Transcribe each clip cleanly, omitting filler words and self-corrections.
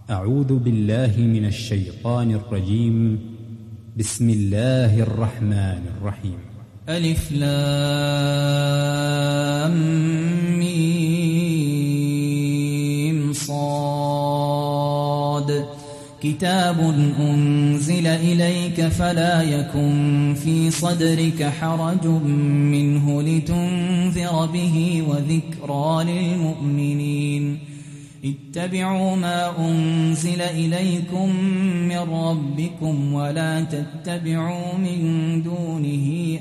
أعوذ بالله من الشيطان الرجيم. بسم الله الرحمن الرحيم. ألف لام ميم صاد. كتاب أنزل إليك فلا يكن في صدرك حرج منه لتنذر به وذكرى للمؤمنين. اتبعوا ما أنزل إليكم من ربكم ولا تتبعوا من دونه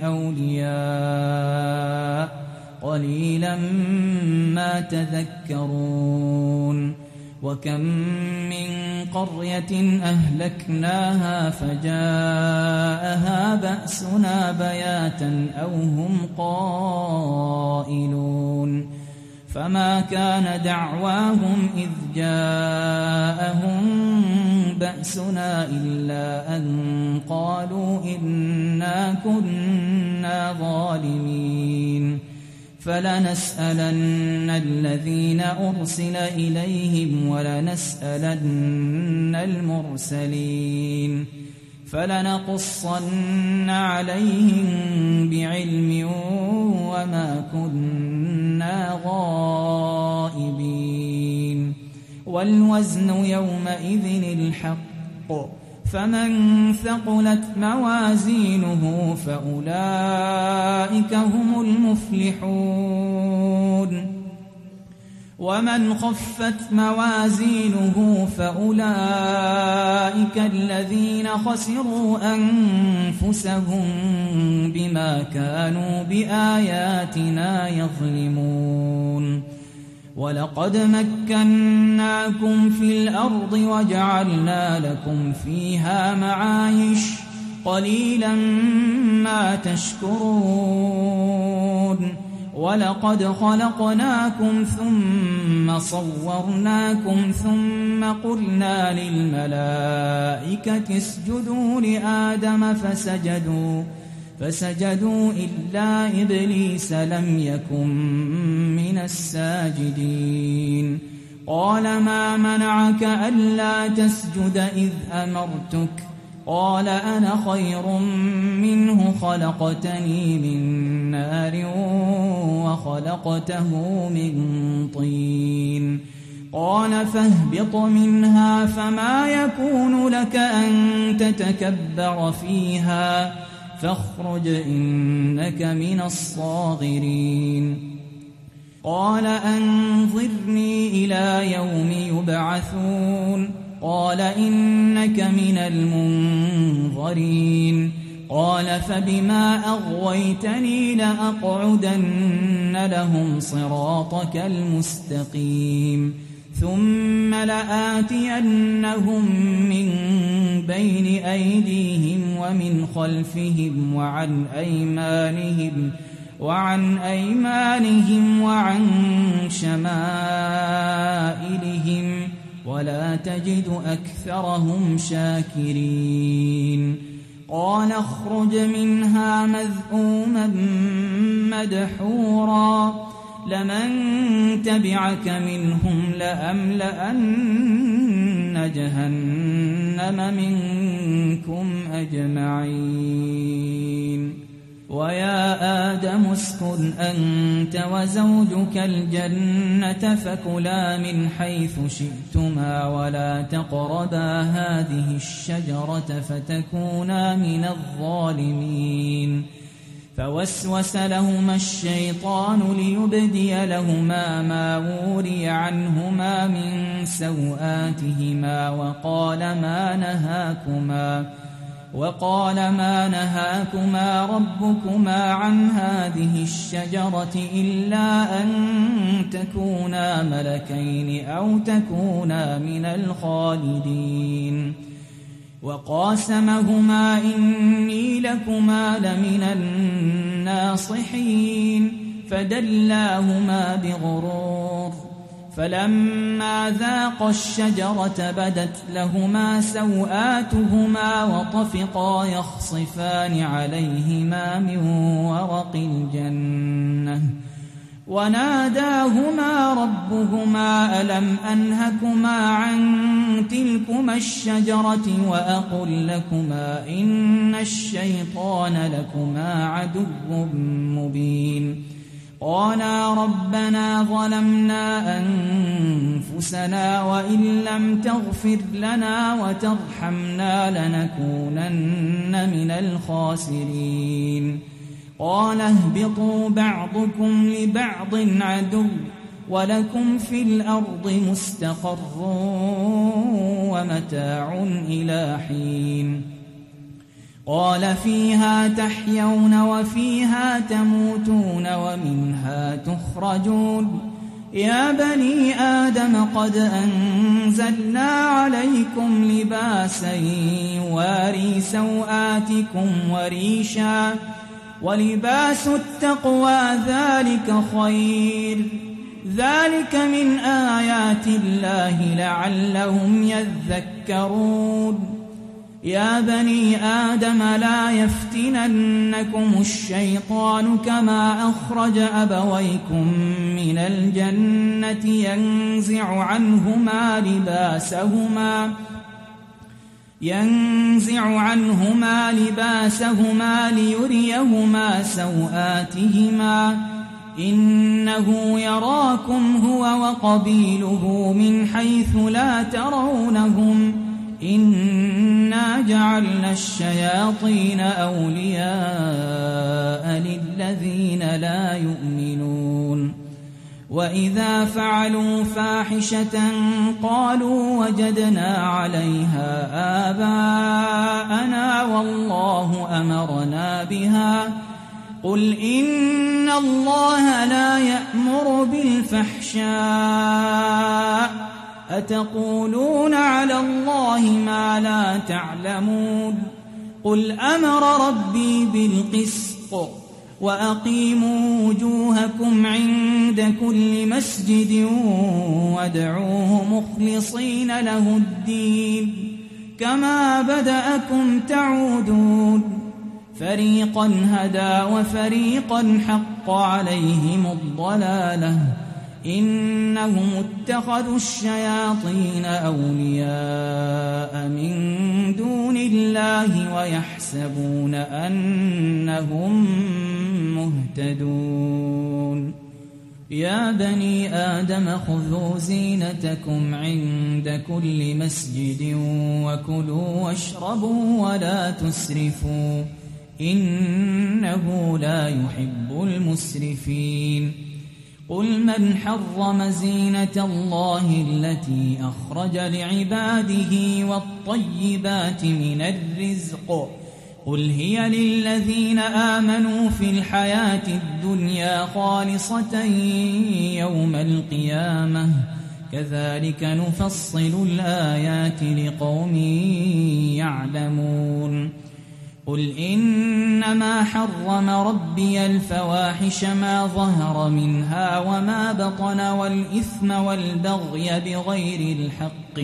أولياء قليلا ما تذكرون. وكم من قرية أهلكناها فجاءها بأسنا بياتا أو هم قائلون. فما كان دعواهم إذ جاءهم بأسنا إلا أن قالوا إنا كنا ظالمين. فلنسألن الذين أرسل إليهم ولنسألن المرسلين. فلنقصن عليهم بعلم وما كنا غائبين. والوزن يومئذ الحق. فمن ثقلت موازينه فأولئك هم المفلحون. ومن خفت موازينه فأولئك الذين خسروا أنفسهم بما كانوا بآياتنا يظلمون. ولقد مكناكم في الأرض وجعلنا لكم فيها معايش قليلا ما تشكرون. ولقد خلقناكم ثم صورناكم ثم قلنا للملائكة اسجدوا لآدم فسجدوا إلا إبليس لم يكن من الساجدين. قال ما منعك ألا تسجد إذ أمرتك؟ قال أنا خير منه خلقتني من نار وخلقته من طين. قال فاهبط منها فما يكون لك أن تتكبر فيها فاخرج إنك من الصاغرين. قال أنظرني إلى يوم يبعثون. قال إنك من المنظرين. قال فبما أغويتني لأقعدن لهم صراطك المستقيم ثم لآتينهم من بين أيديهم ومن خلفهم وعن أيمانهم وعن شمائلهم ولا تجد أكثرهم شاكرين. قال اخرج منها مذءوما مدحورا لمن تبعك منهم لأملأن جهنم منكم أجمعين. ويا آدم اسكن أنت وزوجك الجنة فكلا من حيث شئتما ولا تقربا هذه الشجرة فتكونا من الظالمين. فوسوس لهما الشيطان ليبدي لهما ما وري عنهما من سوآتهما وقال ما نهاكما ربكما عن هذه الشجرة إلا أن تكونا ملكين أو تكونا من الخالدين. وقاسمهما إني لكما لمن الناصحين فدلاهما بغرور. فلما ذاقا الشجرة بدت لهما سوآتهما وطفقا يخصفان عليهما من ورق الجنة وناداهما ربهما ألم أنهكما عن تلكما الشجرة وأقل لكما إن الشيطان لكما عدو مبين قالا ربنا ظلمنا أنفسنا وإن لم تغفر لنا وترحمنا لنكونن من الخاسرين قال اهبطوا بعضكم لبعض عدو ولكم في الأرض مستقر ومتاع إلى حين قال فيها تحيون وفيها تموتون ومنها تخرجون يا بني آدم قد أنزلنا عليكم لباسا يواري سوآتكم وريشا ولباس التقوى ذلك خير ذلك من آيات الله لعلهم يذكرون يا بني آدم لا يفتننكم الشيطان كما أخرج أبويكم من الجنة ينزع عنهما لباسهما ليريهما سوآتهما إنه يراكم هو وقبيله من حيث لا ترونهم إنا جعلنا الشياطين أولياء للذين لا يؤمنون وإذا فعلوا فاحشة قالوا وجدنا عليها آباءنا والله أمرنا بها قل إن الله لا يأمر بالفحشاء أتقولون على الله ما لا تعلمون قل أمر ربي بالقسط وأقيموا وجوهكم عند كل مسجد وادعوه مخلصين له الدين كما بدأكم تعودون فريقا هدى وفريقا حق عليهم الضلالة إنهم اتخذوا الشياطين أولياء من دون الله ويحسبون أنهم مهتدون يا بني آدم خذوا زينتكم عند كل مسجد وكلوا واشربوا ولا تسرفوا إنه لا يحب المسرفين قل من حرم زينة الله التي أخرج لعباده والطيبات من الرزق قل هي للذين آمنوا في الحياة الدنيا خالصة يوم القيامة كذلك نفصل الآيات لقوم يعلمون قل إنما حرم ربي الفواحش ما ظهر منها وما بطن والإثم والبغي بغير الحق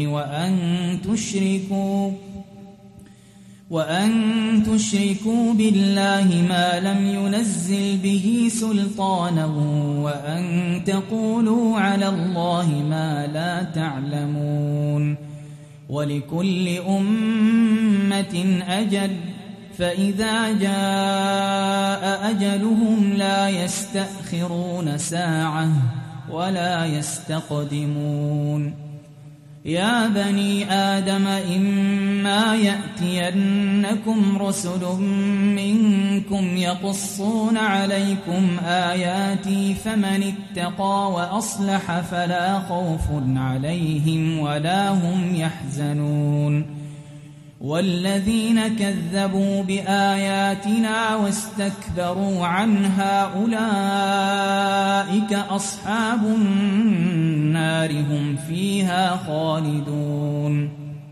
وأن تشركوا بالله ما لم ينزل به سلطانا وأن تقولوا على الله ما لا تعلمون ولكل أمة أجل فإذا جاء أجلهم لا يستأخرون ساعة ولا يستقدمون يا بني آدم إما يأتينكم رسل منكم يقصون عليكم آياتي فمن اتقى وأصلح فلا خوف عليهم ولا هم يحزنون والذين كذبوا بآياتنا واستكبروا عنها أولئك أصحاب النار هم فيها خالدون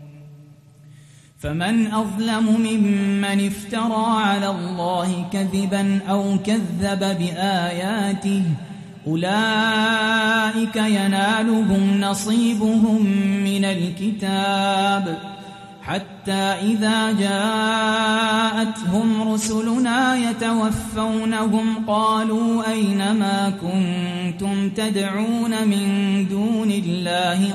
فمن أظلم ممن افترى على الله كذبا أو كذب بآياته أولئك ينالهم نصيبهم من الكتاب حتى إذا جاءتهم رسلنا يتوفونهم قالوا أين ما كنتم تدعون من دون الله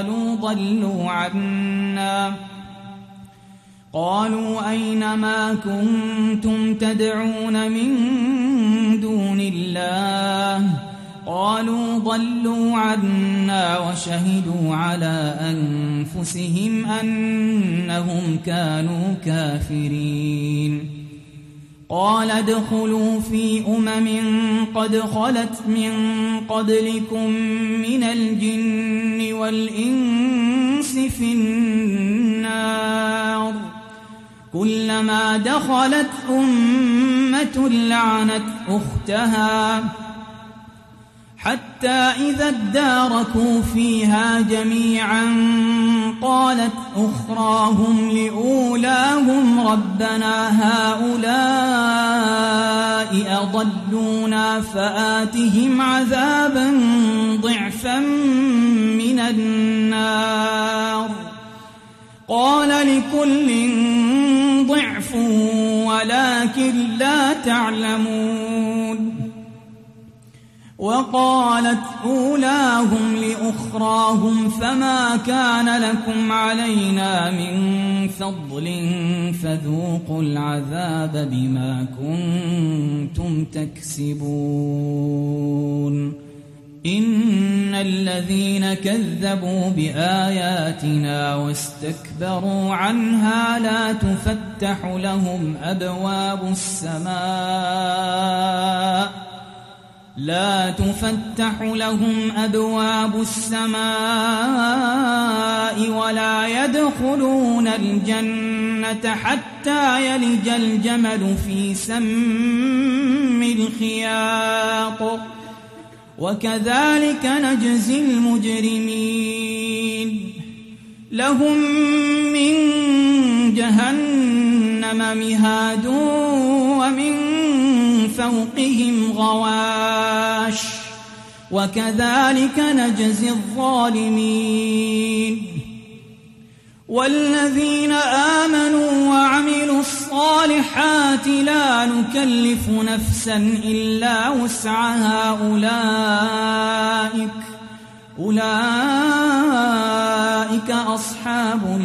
قالوا أين ما كنتم تدعون من دون الله قالوا ضلوا عنا وشهدوا على أنفسهم أنهم كانوا كافرين. قال ادخلوا في قد خلت من قبلكم من الجن والإنس في النار كلما دخلت أمة لعنت أختها حتى إذا اداركوا فيها جميعا قالت أخراهم لأولاهم ربنا هؤلاء أضلونا فآتهم عذابا ضعفا من النار قال لكل ضعف ولكن لا تعلمون. وقالت أولاهم لأخراهم فما كان لكم علينا من فضل فذوقوا العذاب بما كنتم تكسبون. إن الذين كذبوا بآياتنا واستكبروا عنها لا تفتح لهم أبواب السماء ولا يدخلون الجنة حتى يلج الجمل في سم الخياط وكذلك نجزي المجرمين. لهم من جهنم مهاد ومن فوقهم غواش وكذلك نجزي الظالمين. والذين آمنوا وعملوا الصالحات لا نكلف نفسا إلا وسعها أولئك أصحاب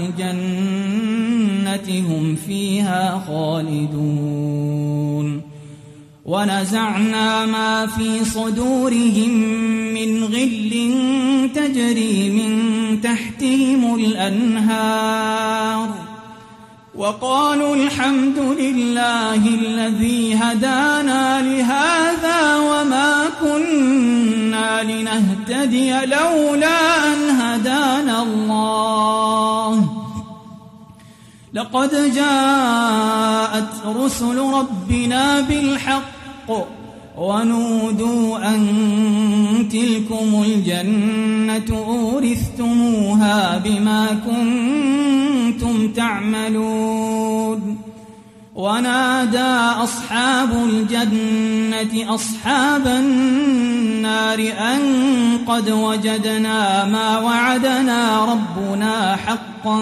الجنة هم فيها خالدون. ونزعنا ما في صدورهم من غل تجري من تحتهم الأنهار وقالوا الحمد لله الذي هدانا لهذا وما كنا لنهتدي لولا أن هدانا الله لقد جاءت رسل ربنا بالحق ونودوا أن تلكم الجنة أورثتموها بما كنتم تعملون. ونادى أصحاب الجنة أصحاب النار أن قد وجدنا ما وعدنا ربنا حقا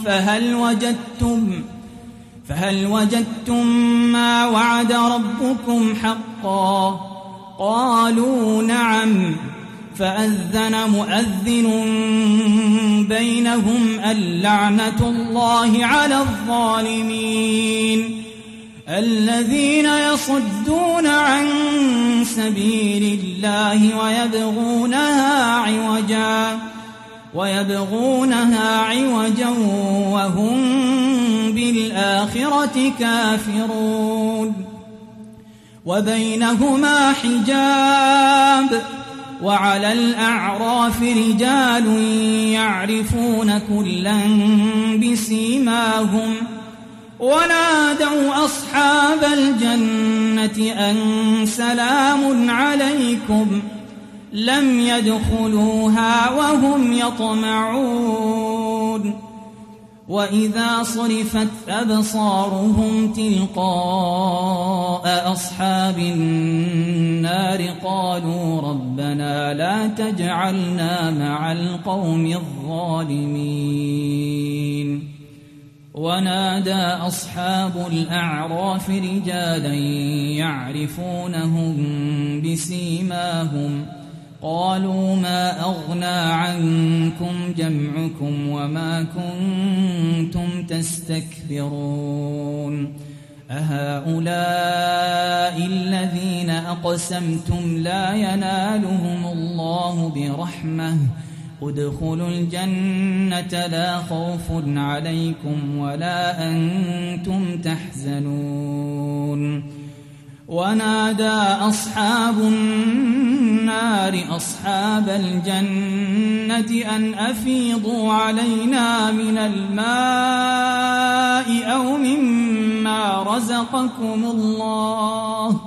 فهل وجدتم ما وعد ربكم حقا قالوا نعم. فأذن مؤذن بينهم اللعنة الله على الظالمين الذين يصدون عن سبيل الله ويبغونها عوجا وهم بالآخرة كافرون. وبينهما حجاب وعلى الأعراف رجال يعرفون كلا بسيماهم ونادوا أصحاب الجنة أن سلام عليكم لم يدخلوها وهم يطمعون. وإذا صرفت أبصارهم تلقاء أصحاب النار قالوا ربنا لا تجعلنا مع القوم الظالمين. أعوذ بالله من الشيطان الرجيم. بسم الله الرحمن الرحيم. الحمد لله رب العالمين، والصلاة والسلام على رسوله الأمين، محمد بن عبد الله وعلى آله وصحبه أجمعين. أما بعد، فإن أصدق الحديث كتاب الله، وخير الهدي هدي محمد صلى الله عليه وسلم، وشر الأمور محدثاتها، وكل محدثة بدعة، وكل بدعة ضلالة، وكل ضلالة في النار. ونادى أصحاب الأعراف رجالا يعرفونهم بسيماهم قالوا ما أغنى عنكم جمعكم وما كنتم تستكبرون أهؤلاء الذين أقسمتم لا ينالهم الله برحمة ادخلوا الجنة لا خوف عليكم ولا أنتم تحزنون ونادى أصحاب النار أصحاب الجنة أن أفيضوا علينا من الماء أو مما رزقكم الله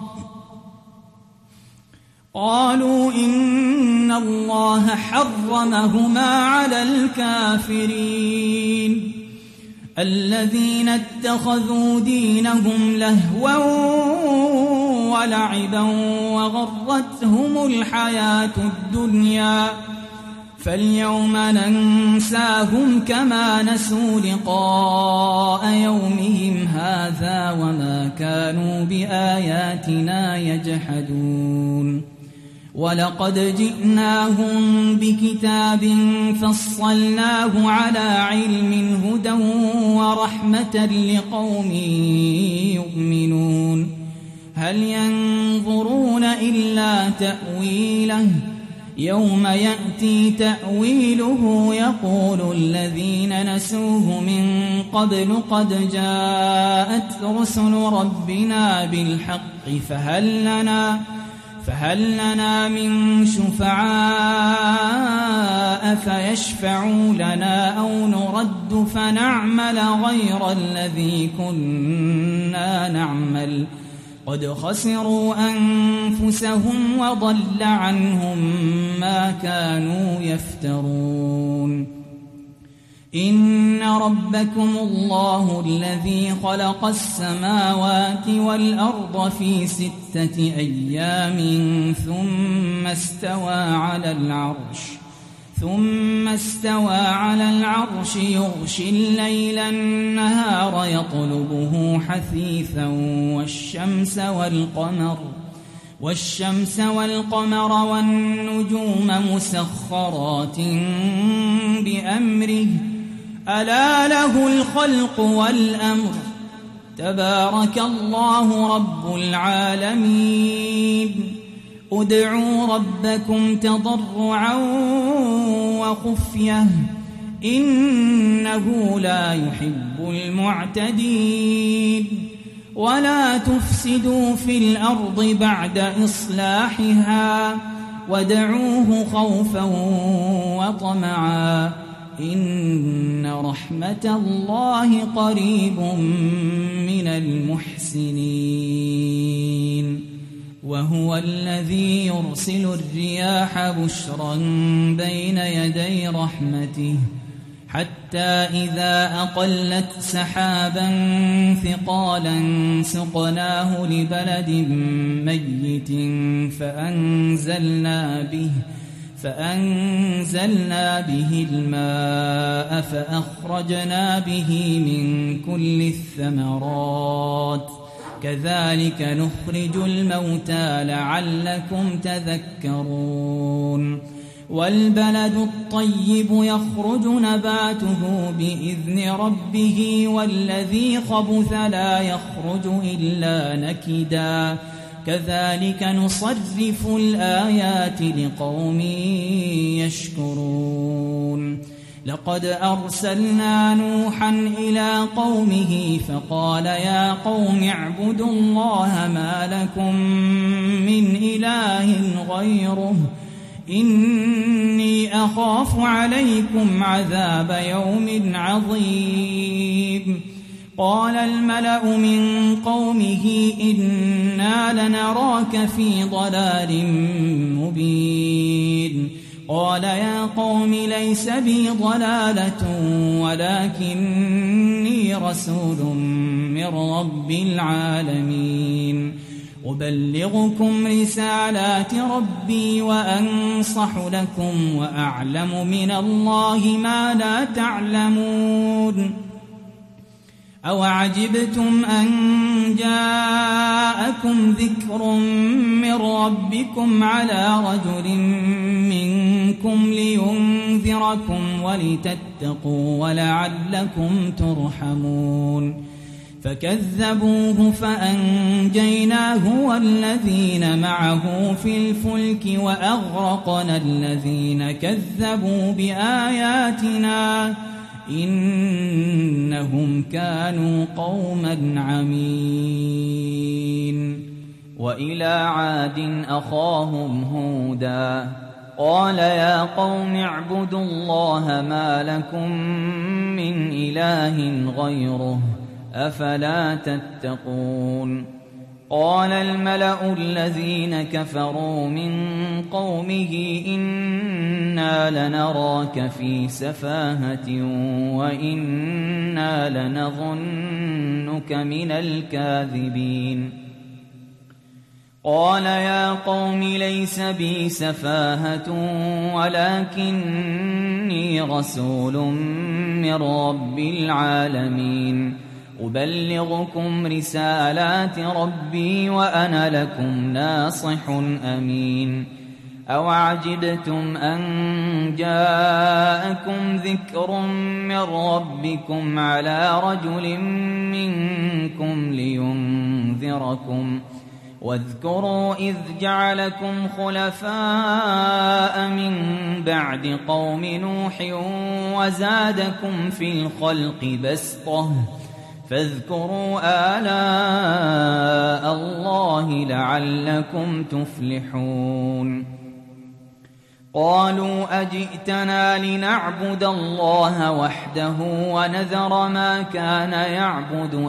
قالوا إن الله حرمهما على الكافرين الذين اتخذوا دينهم لهوا ولعبا وغرتهم الحياة الدنيا فاليوم ننساهم كما نسوا لقاء يومهم هذا وما كانوا بآياتنا يجحدون ولقد جئناهم بكتاب فصلناه على علم هدى ورحمة لقوم يؤمنون هل ينظرون إلا تأويله يوم يأتي تأويله يقول الذين نسوه من قبل قد جاءت رسل ربنا بالحق فهل لنا من شفعاء فيشفعوا لنا أو نرد فنعمل غير الذي كنا نعمل قد خسروا أنفسهم وضل عنهم ما كانوا يفترون إن ربكم الله الذي خلق السماوات والأرض في 6 أيام ثم استوى على العرش يغشي الليل النهار يطلبه حثيثا والشمس والقمر والنجوم مسخرات بأمره ألا له الخلق والأمر تبارك الله رب العالمين ادعوا ربكم تضرعا وخفية إنه لا يحب المعتدين ولا تفسدوا في الأرض بعد إصلاحها وادعوه خوفا وطمعا إن رحمة الله قريب من المحسنين وهو الذي يرسل الرياح بشرا بين يدي رحمته حتى إذا أقلت سحابا ثقالا سقناه لبلد ميت فأنزلنا به الماء فأخرجنا به من كل الثمرات كذلك نخرج الموتى لعلكم تذكرون والبلد الطيب يخرج نباته بإذن ربه والذي خبث لا يخرج إلا نكدا كذلك نصرف الآيات لقوم يشكرون لقد أرسلنا نوحا إلى قومه فقال يا قوم اعبدوا الله ما لكم من إله غيره إني أخاف عليكم عذاب يوم عظيم قال الملأ من قومه إنا لنراك في ضلال مبين قال يا قوم ليس بي ضلالة ولكني رسول من رب العالمين أبلغكم رسالات ربي وأنصح لكم وأعلم من الله ما لا تعلمون أوعجبتم أن جاءكم ذكر من ربكم على رجل منكم لينذركم ولتتقوا ولعلكم ترحمون فكذبوه فأنجيناه والذين معه في الفلك وأغرقنا الذين كذبوا بآياتنا إنهم كانوا قوما عمين. وإلى عاد أخاهم هودا قال يا قوم اعبدوا الله ما لكم من إله غيره أفلا تتقون. قال الملأ الذين كفروا من قومه إنا لنراك في سفاهة وإنا لنظنك من الكاذبين. قال يا قوم ليس بي سفاهة ولكني رسول من رب العالمين أبلغكم رسالات ربي وأنا لكم ناصح أمين. أوعجبتم أن جاءكم ذكر من ربكم على رجل منكم لينذركم واذكروا إذ جعلكم خلفاء من بعد قوم نوح وزادكم في الخلق بسطة فاذكروا آلاء الله لعلكم تفلحون. قالوا أجئتنا لنعبد الله وحده ونذر ما كان يعبد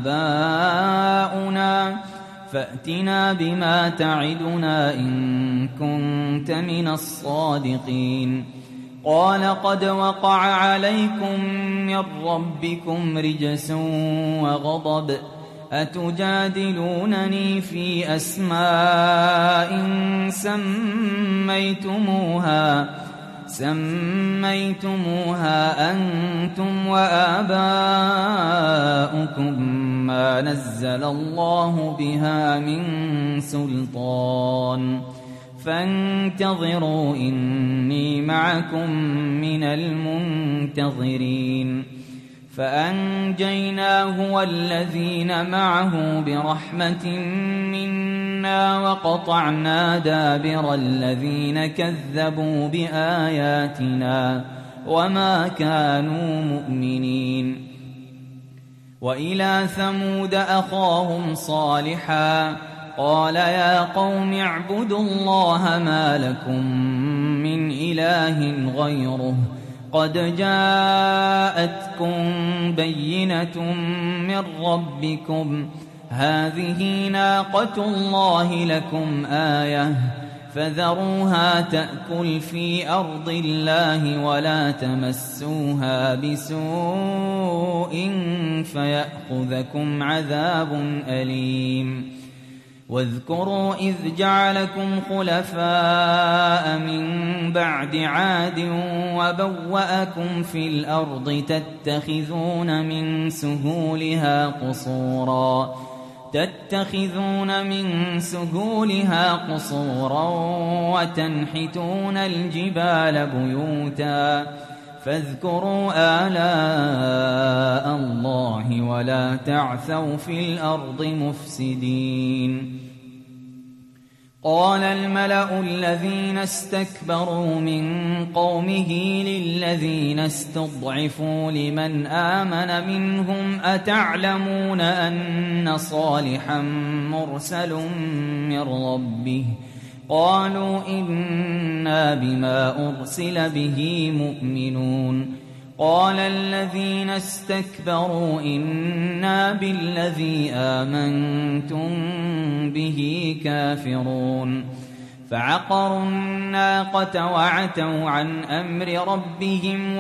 آباؤنا فأتنا بما تعدنا إن كنت من الصادقين. قال قد وقع عليكم من ربكم رجس وغضب أتجادلونني في أسماء سميتموها أنتم وآباؤكم ما نزل الله بها من سلطان فانتظروا إني معكم من المنتظرين. فأنجيناه والذين معه برحمة منا وقطعنا دابر الذين كذبوا بآياتنا وما كانوا مؤمنين. وإلى ثمود أخاهم صالحا قال يا قوم اعبدوا الله ما لكم من إله غيره قد جاءتكم بينة من ربكم هذه ناقة الله لكم آية فذروها تأكل في أرض الله ولا تمسوها بسوء فيأخذكم عذاب أليم. واذكروا إذ جعلكم خلفاء من بعد عاد وبوأكم في الأرض تتخذون من سهولها قصورا وتنحتون الجبال بيوتا فاذكروا آلاء الله ولا تعثوا في الأرض مفسدين. قال الملأ الذين استكبروا من قومه للذين استضعفوا لمن آمن منهم أتعلمون أن صالحا مرسل من ربه قالوا إنا بما أرسل به مؤمنون. قال الذين استكبروا إنا بالذي آمنتم به كافرون. فعقروا الناقة وعتوا عن أمر ربهم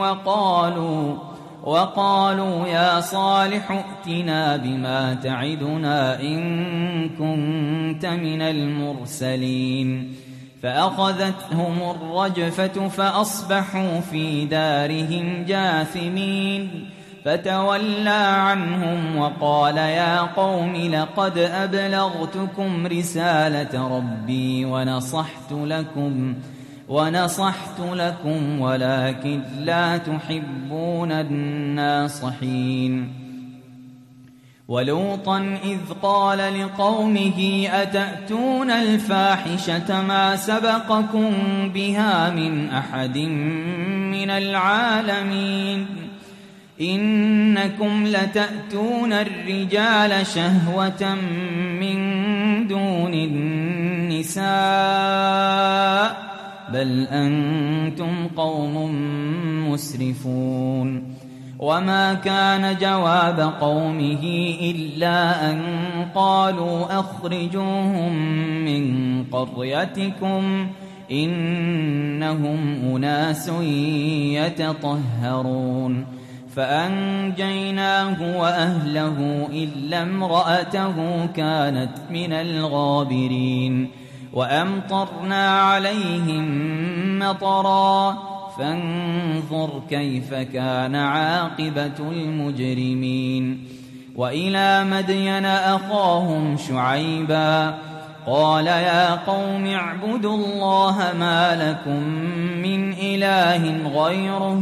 وقالوا يا صالح ائتنا بما تعدنا إن كنت من المرسلين. فأخذتهم الرجفة فأصبحوا في دارهم جاثمين. فتولى عنهم وقال يا قوم لقد أبلغتكم رسالة ربي ونصحت لكم ولكن لا تحبون الناصحين. ولوطا إذ قال لقومه أتأتون الفاحشة ما سبقكم بها من أحد من العالمين إنكم لتأتون الرجال شهوة من دون النساء بل أنتم قوم مسرفون. وما كان جواب قومه إلا أن قالوا أخرجوهم من قريتكم إنهم أناس يتطهرون. فأنجيناه وأهله إلا امرأته كانت من الغابرين. وأمطرنا عليهم مطرا فانظر كيف كان عاقبة المجرمين. وإلى مدين أخاهم شعيبا قال يا قوم اعبدوا الله ما لكم من إله غيره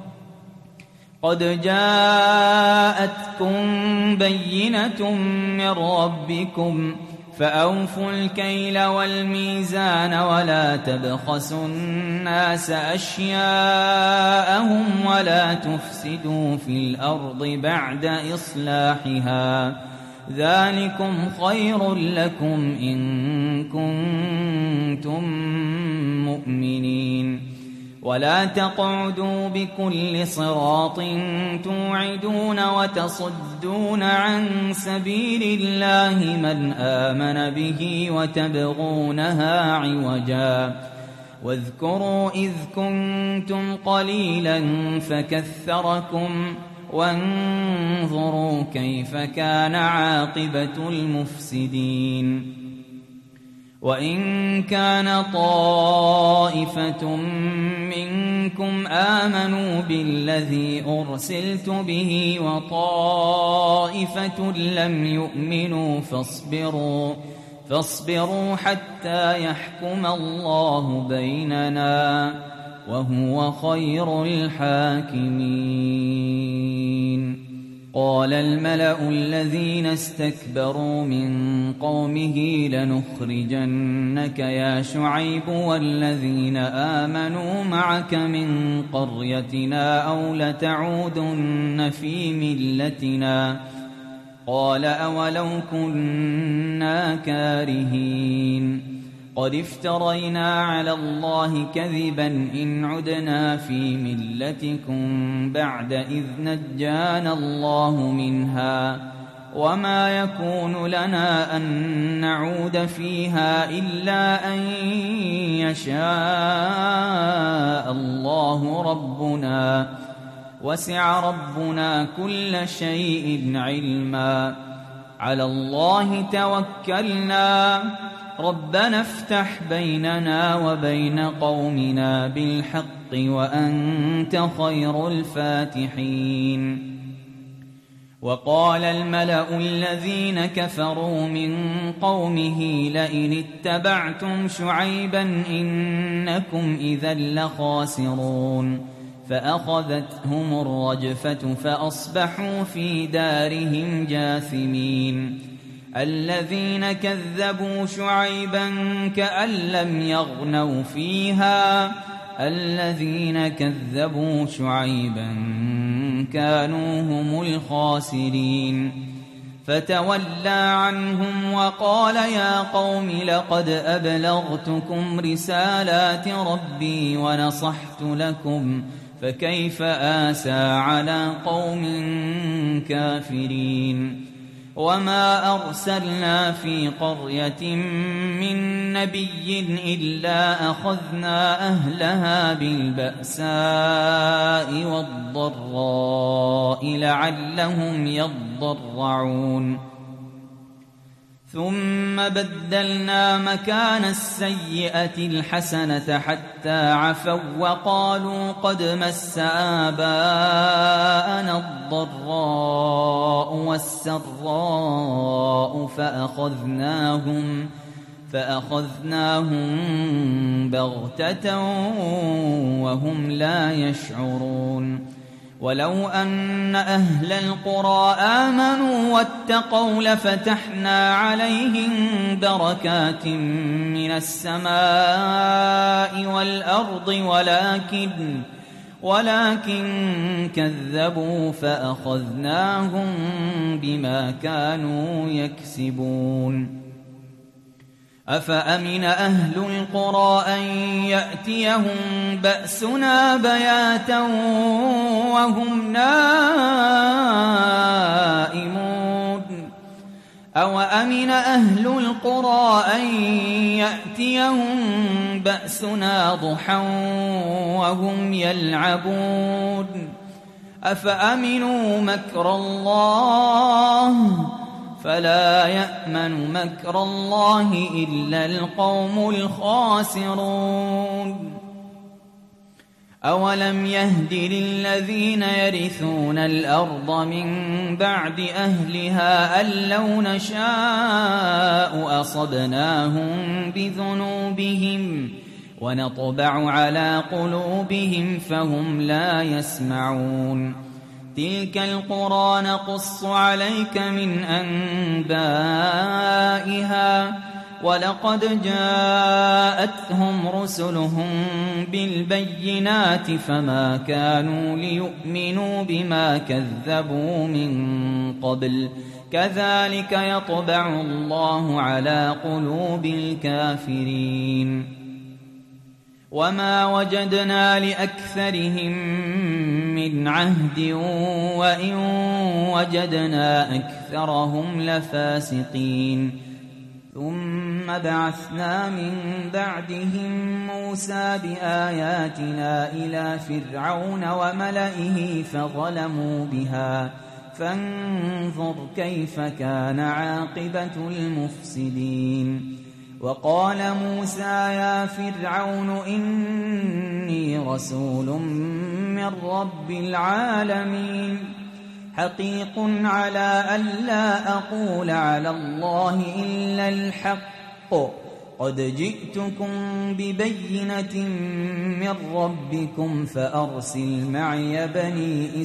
قد جاءتكم بينة من ربكم فأوفوا الكيل والميزان ولا تبخسوا الناس أشياءهم ولا تفسدوا في الأرض بعد إصلاحها ذلكم خير لكم إن كنتم مؤمنين. ولا تقعدوا بكل صراط توعدون وتصدون عن سبيل الله من آمن به وتبغونها عوجا واذكروا إذ كنتم قليلا فكثركم وانظروا كيف كان عاقبة المفسدين. وإن كان طائفة منكم آمنوا بالذي أرسلت به وطائفة لم يؤمنوا فاصبروا حتى يحكم الله بيننا وهو خير الحاكمين. قال الملأ الذين استكبروا من قومه لنخرجنك يا شعيب والذين آمنوا معك من قريتنا أو لتعودن في ملتنا قال أولو كنا كارهين. قد افترينا على الله كذبا إن عدنا في ملتكم بعد إذ نجانا الله منها وما يكون لنا أن نعود فيها إلا أن يشاء الله ربنا وسع ربنا كل شيء علما. على الله توكلنا ربنا افتح بيننا وبين قومنا بالحق وأنت خير الفاتحين. وقال الملأ الذين كفروا من قومه لئن اتبعتم شعيبا إنكم إذا لخاسرون. فأخذتهم الرجفة فأصبحوا في دارهم جاثمين. الذين كذبوا شعيبا كأن لم يغنوا فيها الذين كذبوا شعيبا كانوا هم الخاسرين. فتولى عنهم وقال يا قوم لقد أبلغتكم رسالات ربي ونصحت لكم فكيف آسى على قوم كافرين. وما أرسلنا في قرية من نبي إلا أخذنا أهلها بالبأساء والضراء لعلهم يضرعون. ثم بدلنا مكان السيئة الحسنة حتى عفوا وقالوا قد مس آباءنا الضراء والسراء فأخذناهم بغتة وهم لا يشعرون ولو أن أهل القرى آمنوا واتقوا لفتحنا عليهم بركات من السماء والأرض ولكن كذبوا فأخذناهم بما كانوا يكسبون أفأمن أهل القرى أن يأتيهم بأسنا بياتا وهم نائمون أوأمن أهل القرى أن يأتيهم بأسنا ضحى وهم يلعبون أفأمنوا مكر الله فلا يأمن مكر الله إلا القوم الخاسرون أولم يهد للذين يرثون الأرض من بعد أهلها أن لو نشاء أصبناهم بذنوبهم ونطبع على قلوبهم فهم لا يسمعون تلك القرى نقص عليك من أنبائها ولقد جاءتهم رسلهم بالبينات فما كانوا ليؤمنوا بما كذبوا من قبل كذلك يطبع الله على قلوب الكافرين وما وجدنا لأكثرهم من عهد وإن وجدنا أكثرهم لفاسقين ثم بعثنا من بعدهم موسى بآياتنا إلى فرعون وملئه فظلموا بها فانظر كيف كان عاقبة المفسدين وقال موسى يا فرعون إني رسول من رب العالمين حقيق على ألا أقول على الله إلا الحق قد جئتكم ببينة من ربكم فأرسل معي بني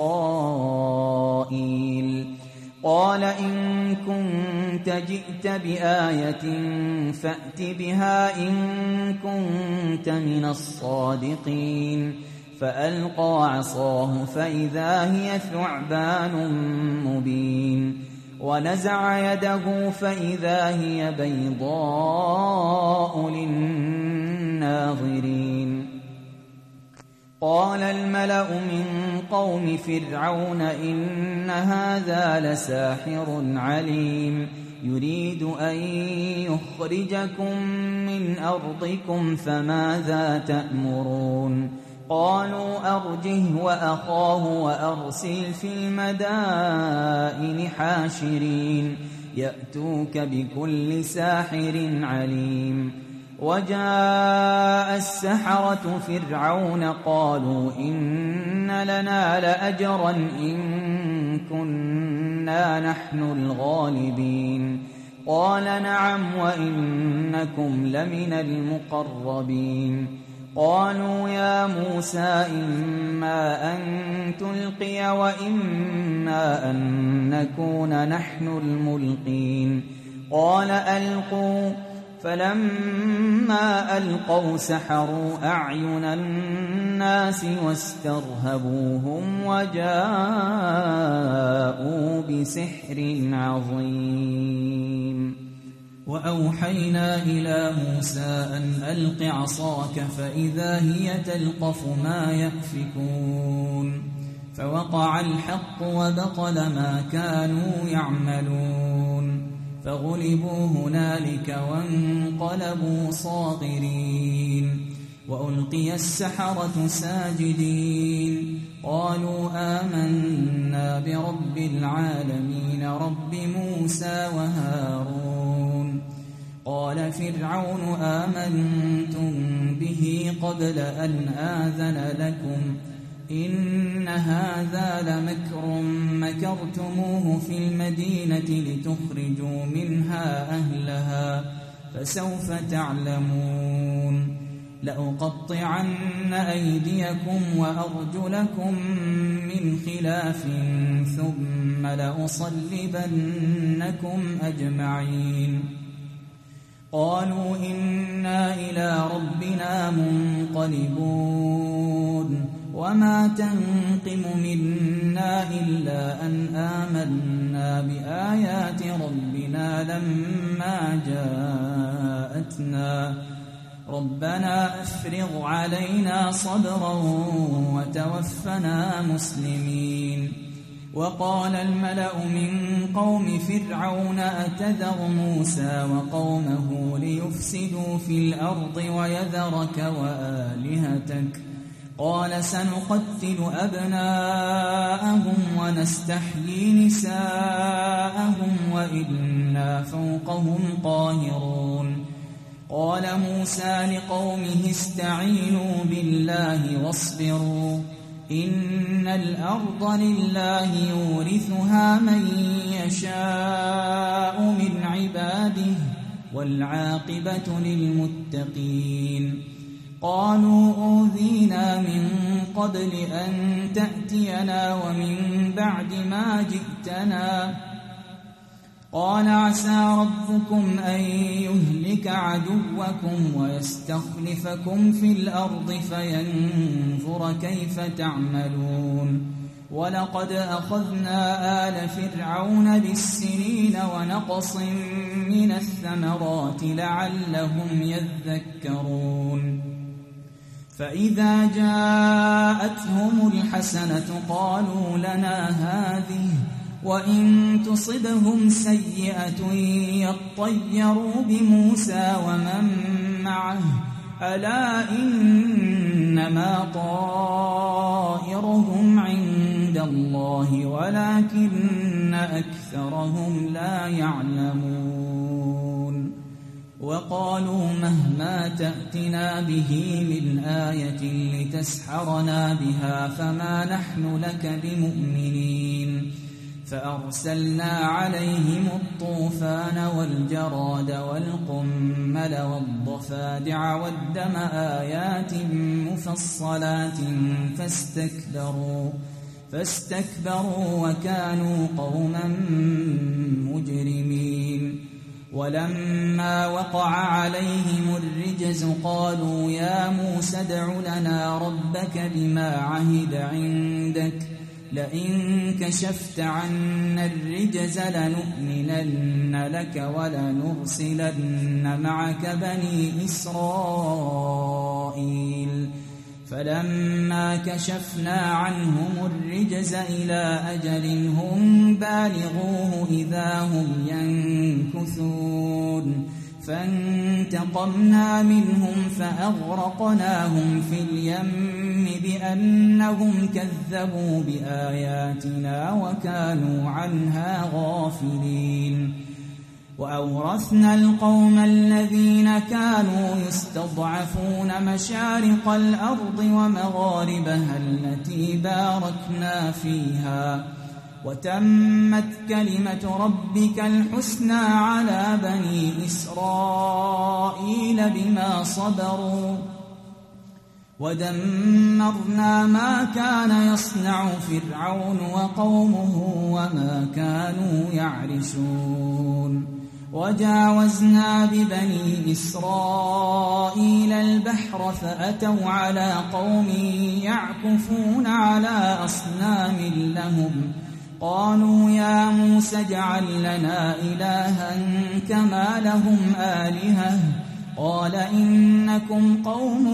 إسرائيل قال إن كنت جئت بآية فأت بها إن كنت من الصادقين فألقى عصاه فإذا هي ثعبان مبين ونزع يده فإذا هي بيضاء للناظرين قال الملأ من قوم فرعون إن هذا لساحر عليم يريد أن يخرجكم من أرضكم فماذا تأمرون قالوا أرجه وأخاه وأرسل في المدائن حاشرين يأتوك بكل ساحر عليم وجاء السحرة فرعون قالوا إن لنا لأجرا إن كنا نحن الغالبين قال نعم وإنكم لمن المقربين قالوا يا موسى إما أن تلقي وإما أن نكون نحن الملقين قال ألقوا فلما ألقوا سحروا أعين الناس واسترهبوهم وجاءوا بسحر عظيم وأوحينا إلى موسى أن ألق عصاك فإذا هي تلقف ما يأفكون فوقع الحق وبطل ما كانوا يعملون فغلبوا هنالك وانقلبوا صاغرين وألقي السحرة ساجدين قالوا آمنا برب العالمين رب موسى وهارون قال فرعون آمنتم به قبل أن آذن لكم إن هذا لمكر مكرتموه في المدينة لتخرجوا منها أهلها فسوف تعلمون لأقطعن أيديكم وأرجلكم من خلاف ثم لأصلبنكم أجمعين قالوا إنا إلى ربنا منقلبون وما تنقم منا إلا أن آمنا بآيات ربنا لما جاءتنا ربنا أفرغ علينا صبرا وتوفنا مسلمين وقال الملأ من قوم فرعون أتذر موسى وقومه ليفسدوا في الأرض ويذرك وآلهتك قال سنقتل أبناءهم ونستحيي نساءهم وإنا فوقهم قاهرون قال موسى لقومه استعينوا بالله واصبروا إن الأرض لله يورثها من يشاء من عباده والعاقبة للمتقين قالوا أوذينا من قبل أن تأتينا ومن بعد ما جئتنا قال عسى ربكم أن يهلك عدوكم ويستخلفكم في الأرض فينظر كيف تعملون ولقد أخذنا آل فرعون بالسنين ونقص من الثمرات لعلهم يذكرون فإذا جاءتهم الحسنة قالوا لنا هذه وإن تصبهم سيئة يطيروا بموسى ومن معه ألا إنما طائرهم عند الله ولكن أكثرهم لا يعلمون وقالوا مهما تأتنا به من آية لتسحرنا بها فما نحن لك بمؤمنين فأرسلنا عليهم الطوفان والجراد والقمل والضفادع والدم آيات مفصلات فاستكبروا وكانوا قوما مجرمين ولما وقع عليهم الرجز قالوا يا موسى ادع لنا ربك بما عهد عندك لئن كشفت عنا الرجز لنؤمنن لك ولنرسلن معك بني إسرائيل فلما كشفنا عنهم الرجز إلى أجل هم بالغوه إذا هم ينكثون فانتقمنا منهم فأغرقناهم في اليم بأنهم كذبوا بآياتنا وكانوا عنها غافلين وأورثنا القوم الذين كانوا يستضعفون مشارق الأرض ومغاربها التي باركنا فيها وتمت كلمة ربك الحسنى على بني إسرائيل بما صبروا ودمرنا ما كان يصنع فرعون وقومه وما كانوا يعرشون وجاوزنا ببني إسرائيل البحر فأتوا على قوم يعكفون على أصنام لهم قالوا يا موسى اجعل لنا إلها كما لهم آلهة قال إنكم قوم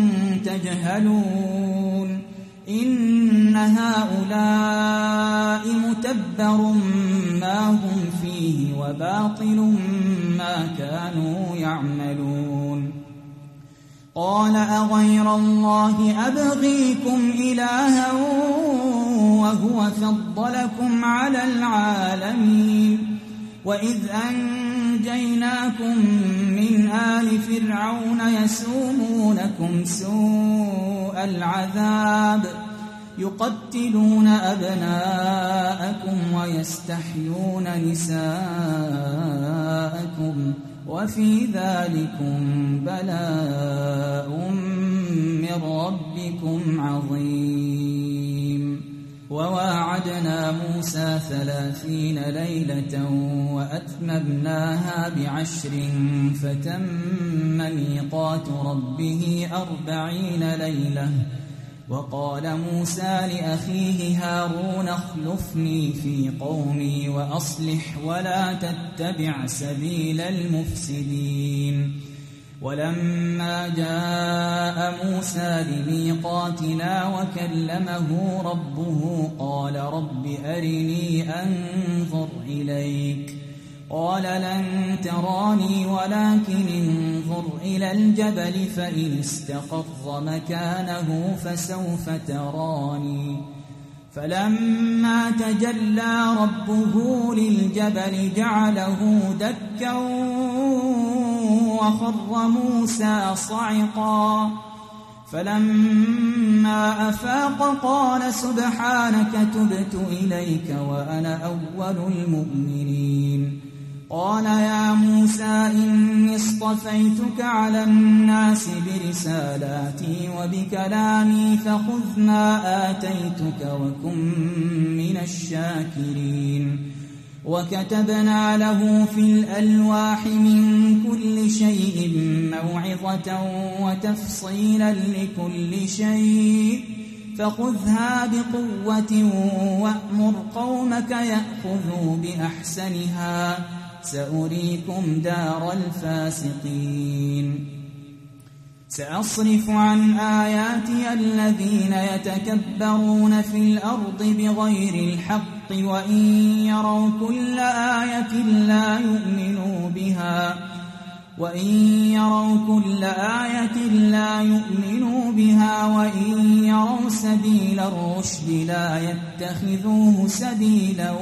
تجهلون إن هؤلاء متبر ما هم فيه وباطل ما كانوا يعملون قال أغير الله أبغيكم إلها وهو فضلكم على العالمين وإذ أنجيناكم من آل فرعون يسومونكم سوء العذاب يقتلون أبناءكم ويستحيون نساءكم وفي ذلكم بلاء من ربكم عظيم. وواعدنا موسى 30 ليلة وأتممناها ب10 فتم ميقات ربه 40 ليلة. وقال موسى لأخيه هارون اخلفني في قومي وأصلح ولا تتبع سبيل المفسدين. ولما جاء موسى لميقاتنا وكلمه ربه قال رب أرني أنظر إليك قال لن تراني ولكن انظر إلى الجبل فإن استقر مكانه فسوف تراني. فلما تجلى ربه للجبل جعله دكا وخر موسى صعقا. فلما أفاق قال سبحانك تبت إليك وأنا أول المؤمنين. قال يا موسى إني اصطفيتك على الناس برسالاتي وبكلامي فخذ ما آتيتك وكن من الشاكرين. وكتبنا له في الألواح من كل شيء موعظة وتفصيلا لكل شيء فخذها بقوة وأمر قومك يأخذوا بأحسنها سأريكم دار الفاسقين. سأصرف عن آياتي الذين يتكبرون في الأرض بغير الحق وإن يروا كل آية لا يؤمنوا بها وإن يروا سبيل الرشد لا يتخذوه سبيلا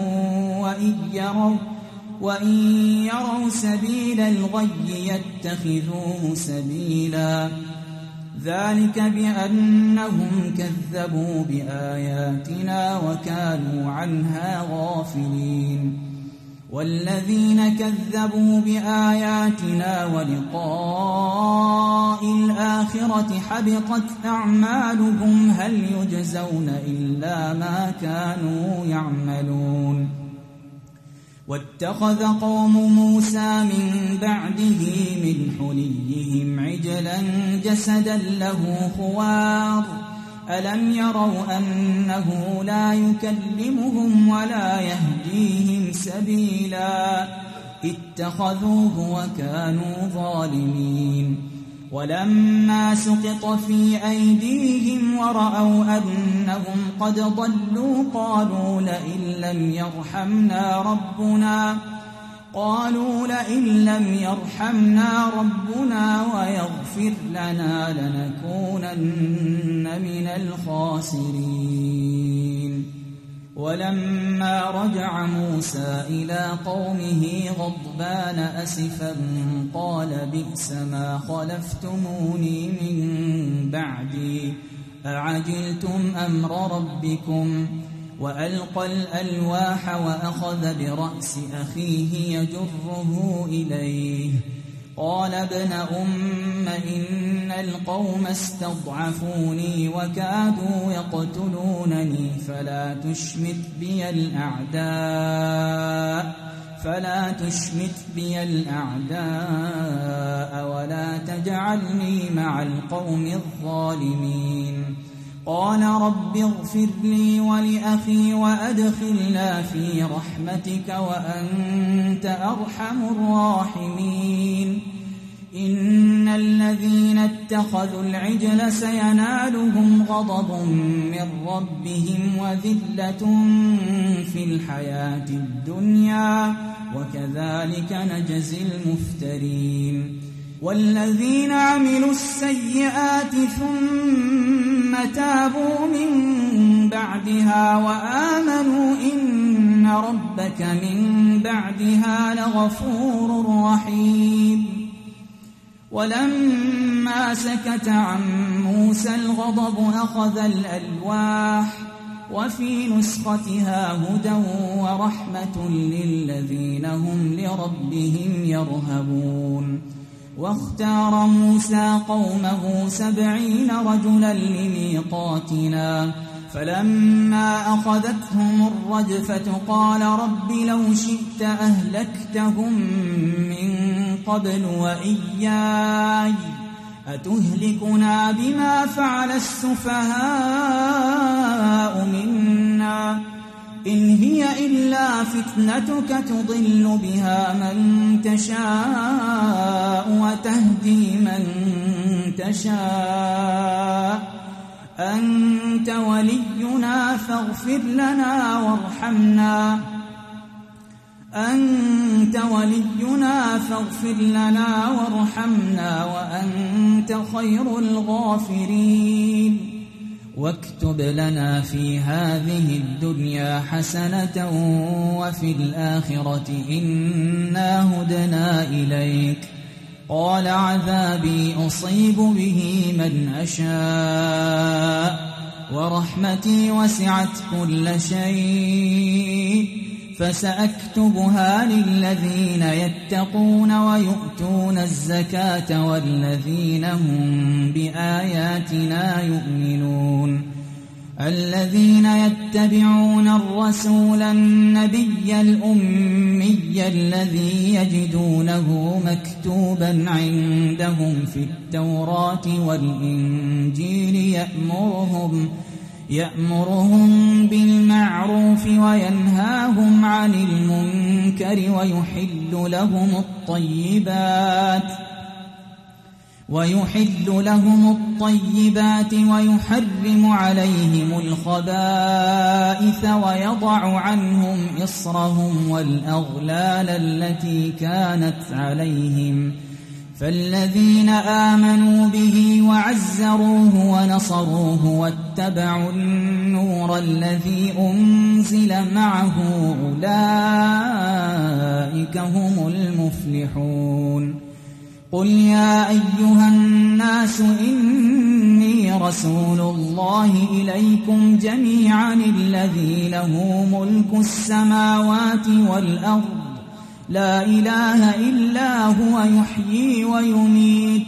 وإن يروا سبيل الغي يتخذوه سبيلا. ذلك بأنهم كذبوا بآياتنا وكانوا عنها غافلين. والذين كذبوا بآياتنا ولقاء الآخرة حبطت أعمالهم هل يجزون إلا ما كانوا يعملون. واتخذ قوم موسى من بعده من حليهم عجلا جسدا له خوار ألم يروا أنه لا يكلمهم ولا يهديهم سبيلا اتخذوه وكانوا ظالمين. ولما سقط في أيديهم ورأوا أنهم قد ضلوا قالوا لئن لم يرحمنا ربنا ويغفر لنا لنكونن من الخاسرين. ولما رجع موسى إلى قومه غضبان أسفا قال بئس ما خلفتموني من بعدي أعجلتم أمر ربكم. وألقى الألواح وأخذ برأس أخيه يجره إليه قال ابن أم إن القوم استضعفوني وكادوا يقتلونني فلا تشمت بي الأعداء ولا تجعلني مع القوم الظالمين. قال رب اغفر لي ولأخي وأدخلنا في رحمتك وأنت أرحم الراحمين. إن الذين اتخذوا العجل سينالهم غضب من ربهم وذلة في الحياة الدنيا وكذلك نجزي المفترين. والذين عملوا السيئات ثم تابوا من بعدها وآمنوا إن ربك من بعدها لغفور رحيم. ولما سكت عن موسى الغضب أخذ الألواح وفي نسختها هدى ورحمة للذين هم لربهم يرهبون. واختار موسى قومه 70 رجلا لميقاتنا فلما أخذتهم الرجفة قال رب لو شئت أهلكتهم من قبل وإياي أتهلكنا بما فعل السفهاء منا إن هي إلا فتنتك تضل بها من تشاء وتهدي من تشاء أنت ولينا فاغفر لنا وارحمنا وأنت خير الغافرين. واكتب لنا في هذه الدنيا حسنة وفي الآخرة إنا هدنا إليك. قال عذابي أصيب به من أشاء ورحمتي وسعت كل شيء فسأكتبها للذين يتقون ويؤتون الزكاة والذين هم بآياتنا يؤمنون. الذين يتبعون الرسول النبي الأمي الذي يجدونه مكتوبا عندهم في التوراة والإنجيل يأمرهم بالمعروف وينهاهم عن المنكر ويحل لهم الطيبات ويحرم عليهم الخبائث ويضع عنهم إصرهم والأغلال التي كانت عليهم. فالذين آمنوا به وعزروه ونصروه واتبعوا النور الذي أنزل معه أولئك هم المفلحون. قل يا أيها الناس إني رسول الله إليكم جميعا الذي له ملك السماوات والأرض لا إله إلا هو يحيي ويميت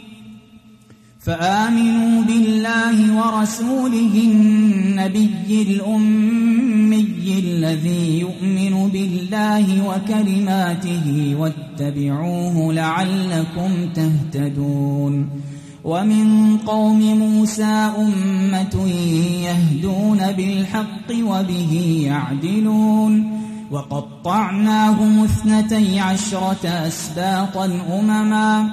فآمنوا بالله ورسوله النبي الأمي الذي يؤمن بالله وكلماته واتبعوه لعلكم تهتدون. ومن قوم موسى أمة يهدون بالحق وبه يعدلون. وقطعناهم 12 أسباطا أمما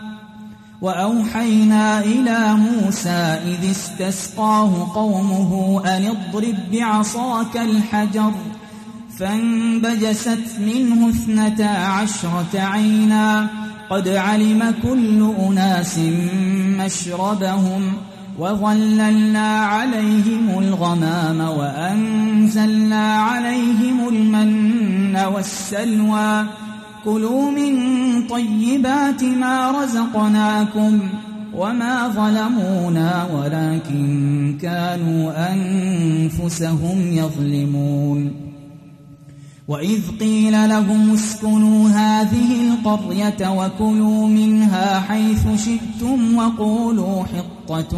وأوحينا إلى موسى إذ استسقاه قومه أن اضرب بعصاك الحجر فانبجست منه 12 عينا قد علم كل أناس مشربهم وظللنا عليهم الغمام وأنزلنا عليهم المن والسلوى كلوا من طيبات ما رزقناكم وما ظلمونا ولكن كانوا أنفسهم يظلمون. وإذ قيل لهم اسكنوا هذه القرية وكلوا منها حيث شئتم وقولوا حطة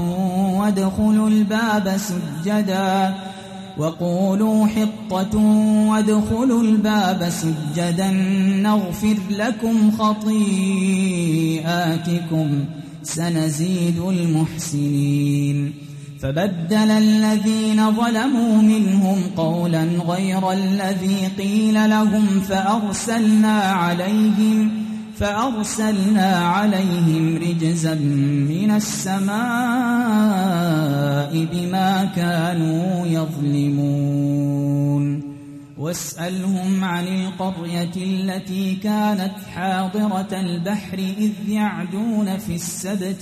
وادخلوا الباب سجدا نغفر لكم خطيئاتكم سنزيد المحسنين. فبدل الذين ظلموا منهم قولا غير الذي قيل لهم فأرسلنا عليهم رجزا من السماء بما كانوا يظلمون. واسألهم عن القرية التي كانت حاضرة البحر إذ يعدون في السبت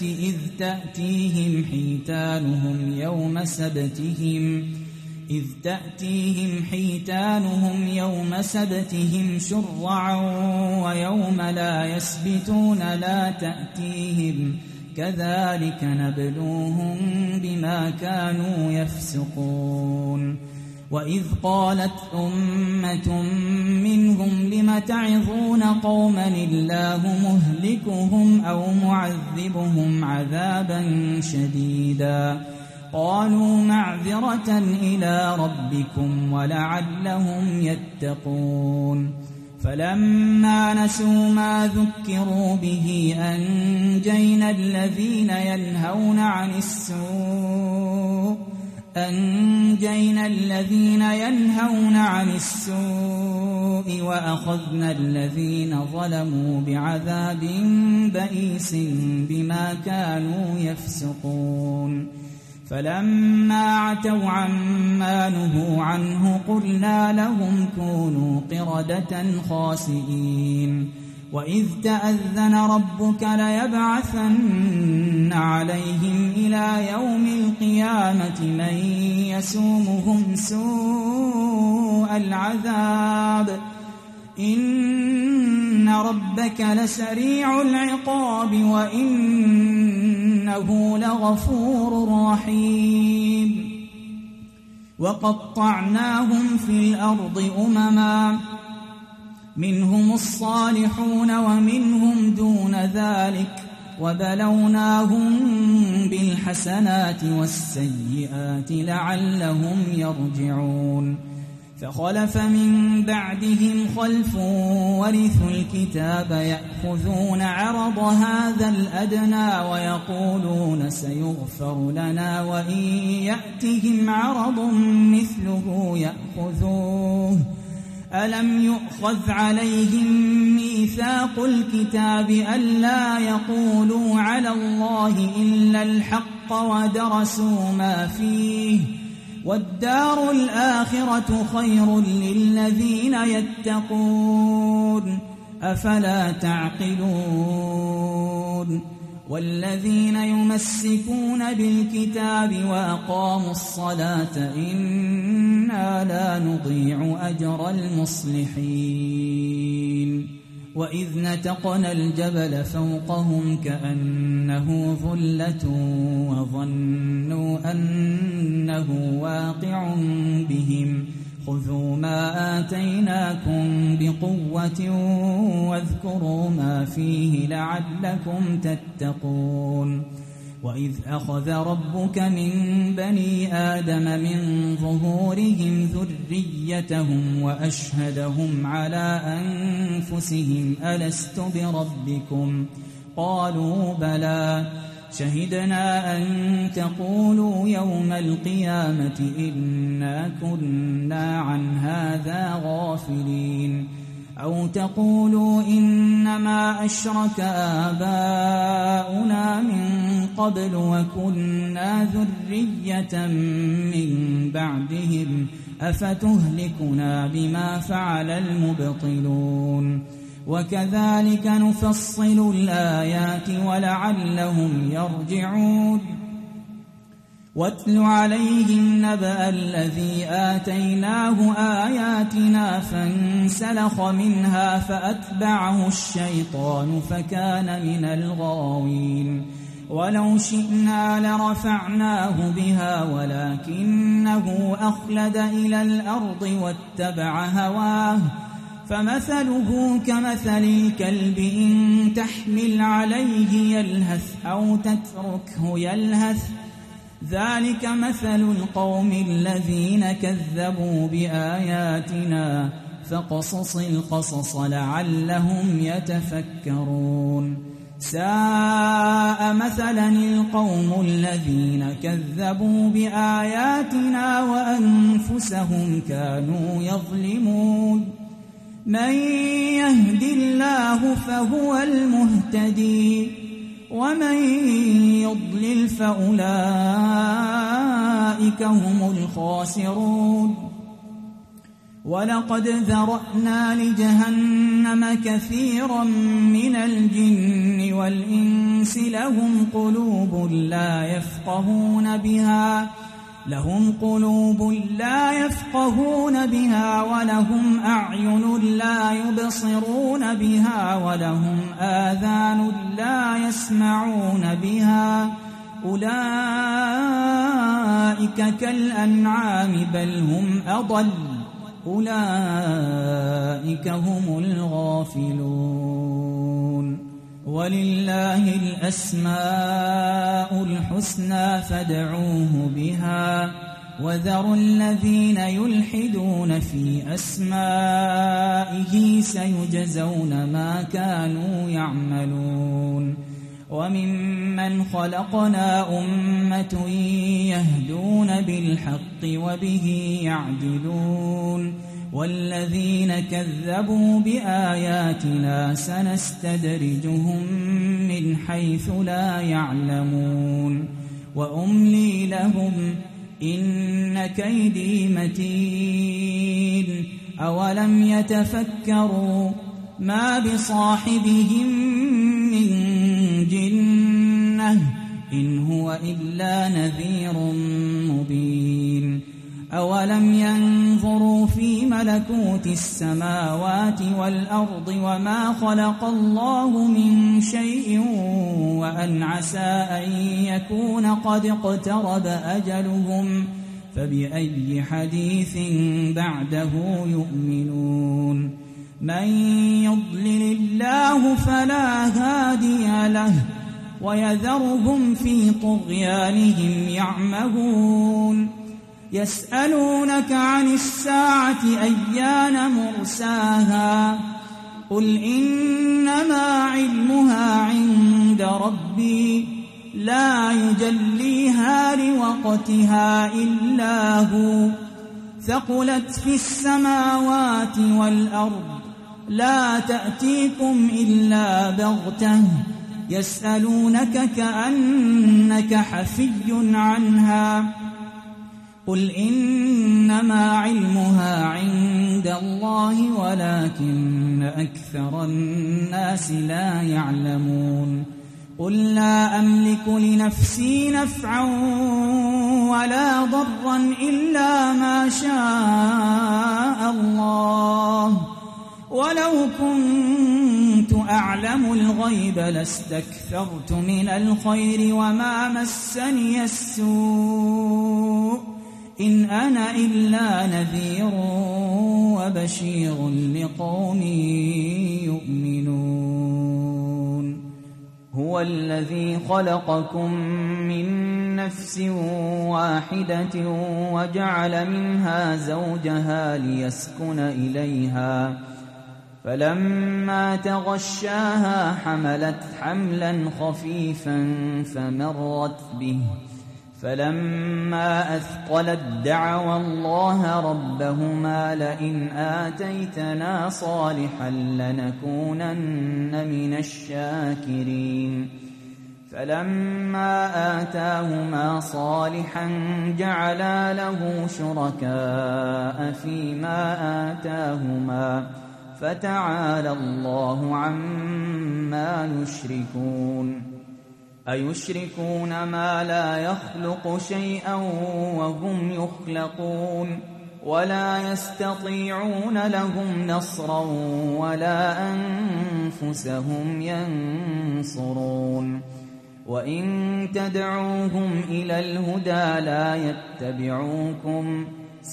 إذ تأتيهم حيتانهم يوم سبتهم شرعا ويوم لا يسبتون لا تأتيهم كذلك نبلوهم بما كانوا يفسقون وإذ قالت أمة منهم لم تعظون قوما الله مهلكهم أو معذبهم عذابا شديدا قالوا معذرة إلى ربكم ولعلهم يتقون فلما نسوا ما ذكروا به أنجينا الذين ينهون عن السوء وأخذنا الذين ظلموا بعذاب بئيس بما كانوا يفسقون فلما عتوا عما نهوا عنه قلنا لهم كونوا قردة خاسئين وإذ تأذن ربك ليبعثن عليهم إلى يوم القيامة من يسومهم سوء العذاب إن ربك لسريع العقاب وإنه لغفور رحيم وقطعناهم في الأرض أمما منهم الصالحون ومنهم دون ذلك وبلوناهم بالحسنات والسيئات لعلهم يرجعون فخلف من بعدهم خلف ورثوا الكتاب يأخذون عرض هذا الأدنى ويقولون سيغفر لنا وإن يأتهم عرض مثله يأخذوه ألم يؤخذ عليهم ميثاق الكتاب ألا يقولوا على الله إلا الحق ودرسوا ما فيه والدار الآخرة خير للذين يتقون أفلا تعقلون والذين يمسكون بالكتاب وأقاموا الصلاة إنا لا نضيع أجر المصلحين وإذ نتقنا الجبل فوقهم كأنه ظلة وظنوا أنه واقع بهم خذوا ما آتيناكم بقوة واذكروا ما فيه لعلكم تتقون وإذ أخذ ربك من بني آدم من ظهورهم ذريتهم وأشهدهم على أنفسهم ألست بربكم قالوا بلى شهدنا أن تقولوا يوم القيامة إنا كنا عن هذا غافلين أو تقولوا إنما أشرك آباؤنا من قبل وكنا ذرية من بعدهم أفتهلكنا بما فعل المبطلون وكذلك نفصل الآيات ولعلهم يرجعون واتل عليهم نبأ الذي آتيناه آياتنا فانسلخ منها فأتبعه الشيطان فكان من الغاوين ولو شئنا لرفعناه بها ولكنه أخلد إلى الأرض واتبع هواه فمثله كمثل الكلب إن تحمل عليه يلهث أو تتركه يلهث ذلك مثل القوم الذين كذبوا بآياتنا فقصص القصص لعلهم يتفكرون ساء مثلا القوم الذين كذبوا بآياتنا وأنفسهم كانوا يظلمون من يهد الله فهو المهتدي ومن يضلل فأولئك هم الخاسرون ولقد ذرأنا لجهنم كثيرا من الجن والإنس لهم قلوب لا يفقهون بها لهم قلوب لا يفقهون بها ولهم أعين لا يبصرون بها ولهم آذان لا يسمعون بها أولئك كالأنعام بل هم أضل أولئك هم الغافلون ولله الأسماء الحسنى فادعوه بها وذروا الذين يلحدون في أسمائه سيجزون ما كانوا يعملون وممن خلقنا أمة يهدون بالحق وبه يعدلون والذين كذبوا بآياتنا سنستدرجهم من حيث لا يعلمون وأملي لهم إن كيدي متين أولم يتفكروا ما بصاحبهم من جنة إن هو إلا نذير مبين أولم ينظروا في ملكوت السماوات والأرض وما خلق الله من شيء وأن عسى أن يكون قد اقترب أجلهم فبأي حديث بعده يؤمنون من يضلل الله فلا هادي له ويذرهم في طغيانهم يعمهون يسألونك عن الساعة أيان مرساها قل إنما علمها عند ربي لا يجليها لوقتها إلا هو ثقلت في السماوات والأرض لا تأتيكم إلا بغتة يسألونك كأنك حفي عنها قل إنما علمها عند الله ولكن أكثر الناس لا يعلمون قل لا أملك لنفسي نفعا ولا ضرا إلا ما شاء الله ولو كنت أعلم الغيب لاستكثرت من الخير وما مسني السوء إن أنا إلا نذير وبشير لقوم يؤمنون هو الذي خلقكم من نفس واحدة وجعل منها زوجها ليسكن إليها فلما تغشاها حملت حملا خفيفا فمرت به فلما أثقلت دعوا الله ربهما لئن آتيتنا صالحا لنكونن من الشاكرين فلما آتاهما صالحا جعلا له شركاء فيما آتاهما فتعالى الله عما يشركون أيشركون ما لا يخلق شيئا وهم يخلقون ولا يستطيعون لهم نصرا ولا أنفسهم ينصرون وإن تدعوهم إلى الهدى لا يتبعوكم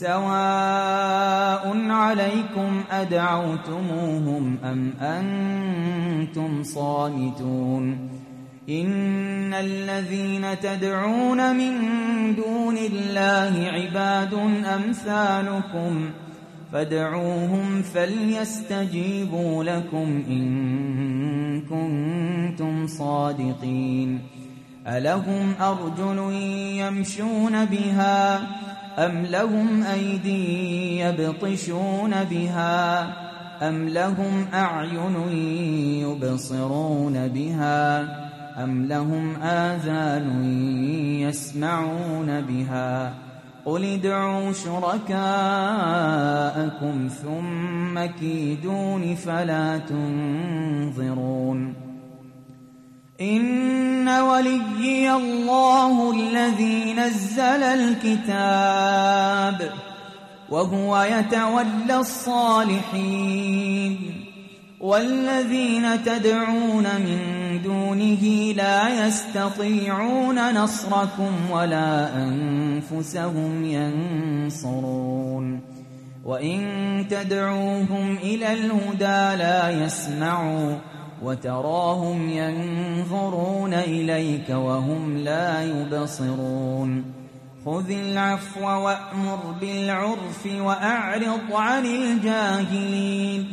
سواء عليكم أدعوتموهم أم أنتم صامتون إن الذين تدعون من دون الله عباد أمثالكم فادعوهم فليستجيبوا لكم إن كنتم صادقين ألهم أرجل يمشون بها أم لهم أيدي يبطشون بها أم لهم أعين يبصرون بها أم لهم آذان يسمعون بها قل ادعوا شركاءكم ثم كيدون فلا تنظرون إن وليي الله الذي نزل الكتاب وهو يتولى الصالحين والذين تدعون من دونه لا يستطيعون نصركم ولا أنفسهم ينصرون وإن تدعوهم إلى الهدى لا يسمعوا وتراهم ينظرون إليك وهم لا يبصرون خذ العفو وأمر بالعرف وأعرض عن الجاهلين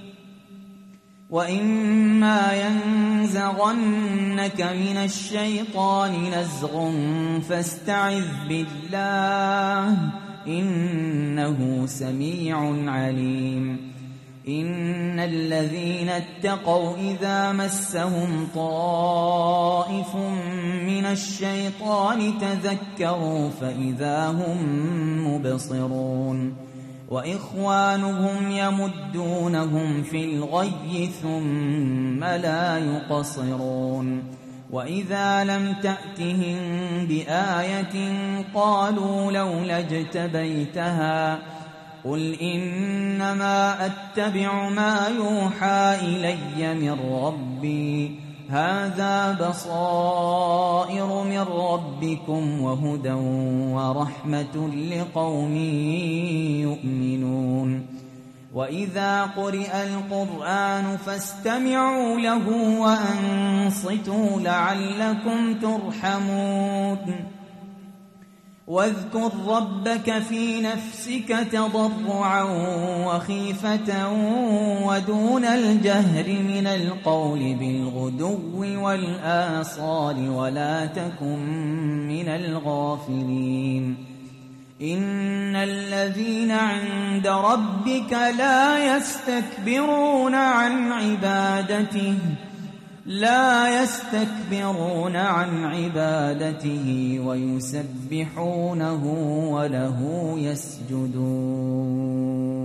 وإما ينزغنك من الشيطان نزغ فاستعذ بالله إنه سميع عليم إن الذين اتقوا إذا مسهم طائف من الشيطان تذكروا فإذا هم مبصرون وإخوانهم يمدونهم في الغي ثم لا يقصرون وإذا لم تأتهم بآية قالوا لولا اجتبيتها قل إنما أتبع ما يوحى إلي من ربي هذا بصائر من ربكم وهدى ورحمة لقوم يؤمنون وإذا قرئ القرآن فاستمعوا له وأنصتوا لعلكم ترحمون واذكر ربك في نفسك تضرعا وخيفة ودون الجهر من القول بالغدو والآصال ولا تكن من الغافلين إن الذين عند ربك لا يستكبرون عن عبادته ويسبحونه وله يسجدون